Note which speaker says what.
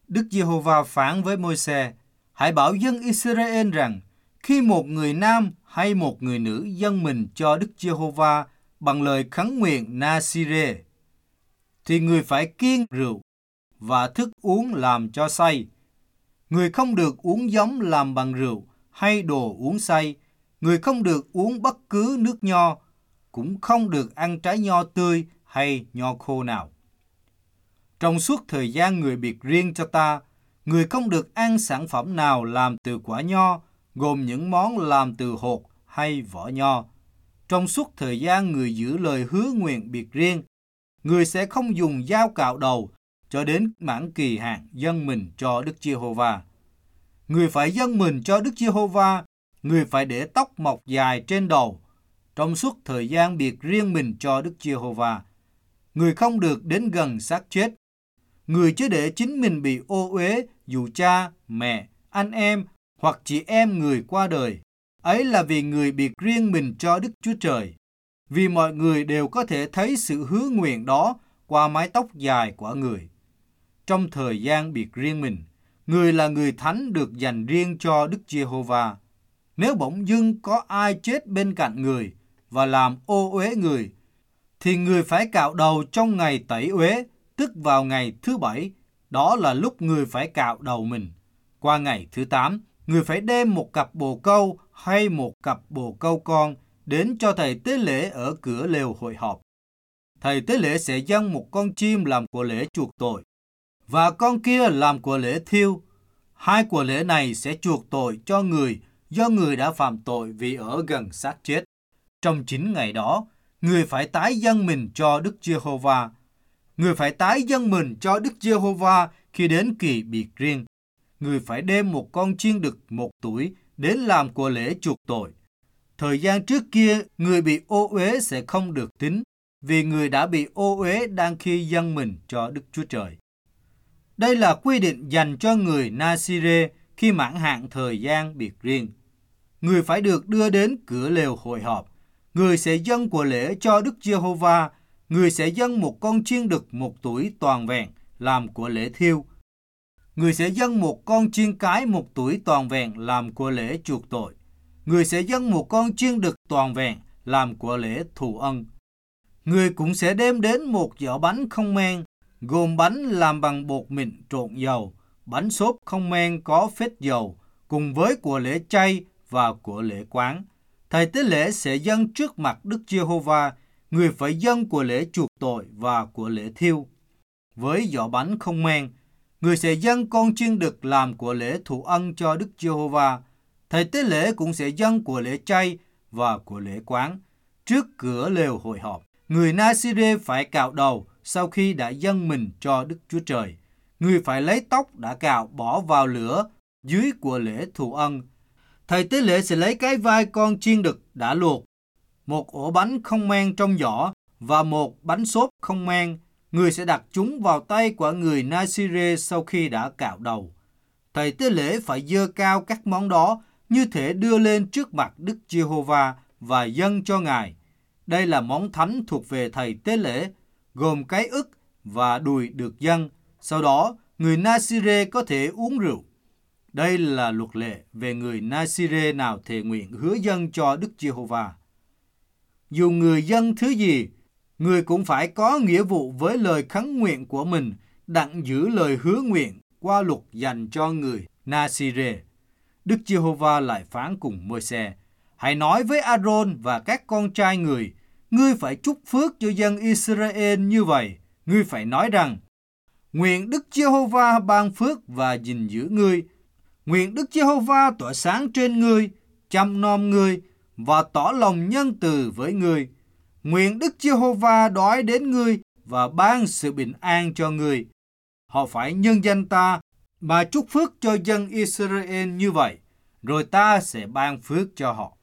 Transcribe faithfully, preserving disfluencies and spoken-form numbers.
Speaker 1: Đức Giê-hô-va phán với Môi-se: hãy bảo dân Israel rằng, khi một người nam hay một người nữ dâng mình cho Đức Giê-hô-va bằng lời khấn nguyện Na-si-rê, thì người phải kiêng rượu và thức uống làm cho say. Người không được uống giấm làm bằng rượu hay đồ uống say. Người không được uống bất cứ nước nho, cũng không được ăn trái nho tươi hay nho khô nào. Trong suốt thời gian người biệt riêng cho ta, người không được ăn sản phẩm nào làm từ quả nho, gồm những món làm từ hột hay vỏ nho. Trong suốt thời gian người giữ lời hứa nguyện biệt riêng, người sẽ không dùng dao cạo đầu cho đến mãn kỳ hạn dâng mình cho Đức Giê-hô-va. Người phải dâng mình cho Đức Giê-hô-va, người phải để tóc mọc dài trên đầu trong suốt thời gian biệt riêng mình cho Đức Giê-hô-va. Người không được đến gần xác chết. Người chớ để chính mình bị ô uế dù cha, mẹ, anh em hoặc chị em người qua đời. Ấy là vì người biệt riêng mình cho Đức Chúa Trời. Vì mọi người đều có thể thấy sự hứa nguyện đó qua mái tóc dài của người. Trong thời gian biệt riêng mình, người là người thánh được dành riêng cho Đức Giê-hô-va. Nếu bỗng dưng có ai chết bên cạnh người và làm ô uế người, thì người phải cạo đầu trong ngày tẩy uế, tức vào ngày thứ bảy. Đó là lúc người phải cạo đầu mình. Qua ngày thứ tám, người phải đem một cặp bồ câu hay một cặp bồ câu con đến cho thầy tế lễ ở cửa lều hội họp. Thầy tế lễ sẽ dâng một con chim làm của lễ chuộc tội, và con kia làm của lễ thiêu. Hai của lễ này sẽ chuộc tội cho người do người đã phạm tội vì ở gần xác chết. Trong chín ngày đó, người phải tái dâng mình cho Đức Giê-hô-va. Người phải tái dâng mình cho Đức Giê-hô-va khi đến kỳ biệt riêng. Người phải đem một con chiên đực một tuổi đến làm của lễ chuộc tội. Thời gian trước kia, người bị ô uế sẽ không được tính, vì người đã bị ô uế đang khi dâng mình cho Đức Chúa Trời. Đây là quy định dành cho người Na-si-rê khi mãn hạn thời gian biệt riêng. Người phải được đưa đến cửa lều hội họp. Người sẽ dâng của lễ cho Đức Giê-hô-va. Người sẽ dâng một con chiên đực một tuổi toàn vẹn làm của lễ thiêu. Người sẽ dâng một con chiên cái một tuổi toàn vẹn làm của lễ chuộc tội. Người sẽ dâng một con chiên đực toàn vẹn làm của lễ thù ân. Người cũng sẽ đem đến một giỏ bánh không men, gồm bánh làm bằng bột mịn trộn dầu, bánh xốp không men có phết dầu, cùng với của lễ chay và của lễ quán. Thầy tế lễ sẽ dâng trước mặt Đức Giê-hô-va. Người phải dâng của lễ chuộc tội và của lễ thiêu. Với giỏ bánh không men, người sẽ dâng con chiên đực làm của lễ thụ ân cho Đức Giê-hô-va. Thầy tế lễ cũng sẽ dâng của lễ chay và của lễ quán. Trước cửa lều hội họp, người Na-si-rê phải cạo đầu sau khi đã dâng mình cho Đức Chúa Trời. Người phải lấy tóc đã cạo bỏ vào lửa dưới của lễ thụ ân. Thầy tế lễ sẽ lấy cái vai con chiên đực đã luộc, một ổ bánh không men trong giỏ và một bánh xốp không men. Người sẽ đặt chúng vào tay của người Na-si-rê sau khi đã cạo đầu. Thầy tế lễ phải giơ cao các món đó như thể đưa lên trước mặt Đức Giê-hô-va và dâng cho Ngài. Đây là món thánh thuộc về thầy tế lễ, gồm cái ức và đùi được dâng. Sau đó, người Na-si-rê có thể uống rượu. Đây là luật lệ về người Na-si-rê nào thề nguyện hứa dâng cho Đức Giê-hô-va. Dù người dâng thứ gì, người cũng phải có nghĩa vụ với lời khấn nguyện của mình, đặng giữ lời hứa nguyện qua luật dành cho người Na-si-rê. Đức Giê-hô-va lại phán cùng Môi-se: hãy nói với A-rôn và các con trai người, ngươi phải chúc phước cho dân Israel như vậy. Ngươi phải nói rằng: nguyện Đức Giê-hô-va ban phước và gìn giữ ngươi. Nguyện Đức Giê-hô-va tỏa sáng trên ngươi, chăm nom ngươi và tỏ lòng nhân từ với ngươi. Nguyện Đức Giê-hô-va đói đến ngươi và ban sự bình an cho ngươi. Họ phải nhân danh ta mà chúc phước cho dân Israel như vậy, rồi ta sẽ ban phước cho họ.